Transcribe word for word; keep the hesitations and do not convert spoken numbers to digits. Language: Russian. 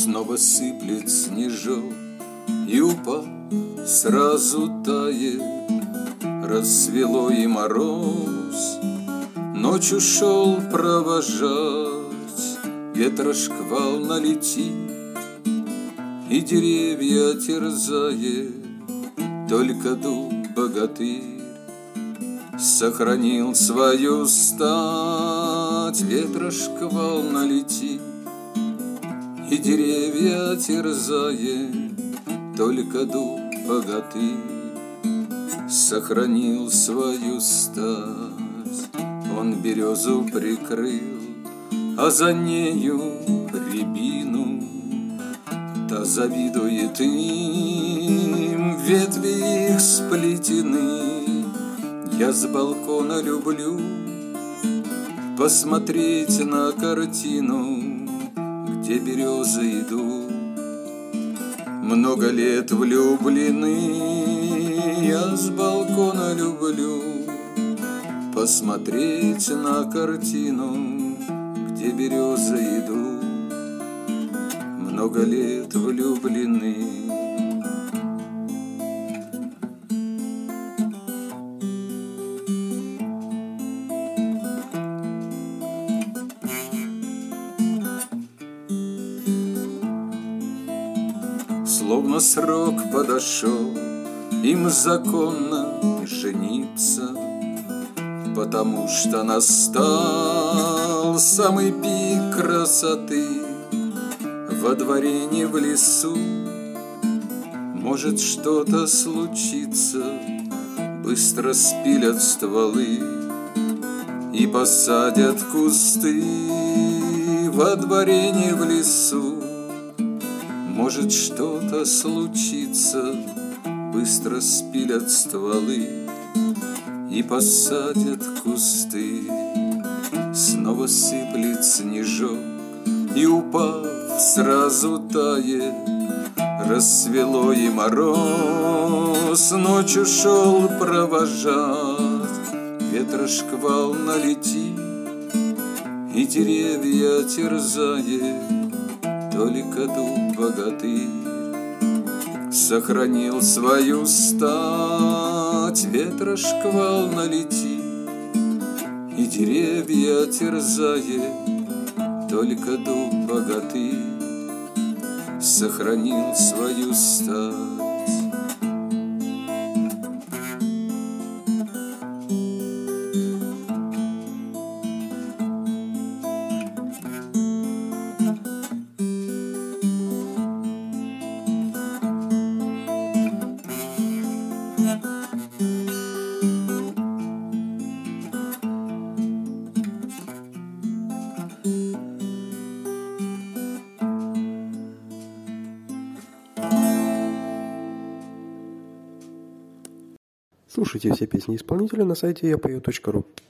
Снова сыплет снежок, и упав, сразу тает. Рассвело и мороз, ночь ушел провожать. Ветра шквал налетит, и деревья терзает. Только дуб богатырь сохранил свою стать. Ветра шквал налетит, и деревья терзает. Только дуб богатырь сохранил свою стать. Он березу прикрыл, а за нею рябину. Та завидует им, ветви их сплетены. Я с балкона люблю посмотреть на картину, где березы идут, много лет влюблены. Я с балкона люблю посмотреть на картину, где березы идут, много лет влюблены. Словно срок подошел, им законно жениться, потому что настал самый пик красоты. Во дворе, не в лесу, может что-то случиться. Быстро спилят стволы и посадят кусты. Во дворе, не в лесу, может что-то случиться. Быстро спилят стволы и посадят кусты. Снова сыплет снежок, и упав, сразу тает. Рассвело и мороз, ночь ушел провожать. Ветра шквал налетит, и деревья терзает. Только дуб богатырь сохранил свою стать. Ветра шквал налетит, и деревья терзает. Только дуб богатырь сохранил свою стать. Слушайте все песни исполнителя на сайте я пою точка ру.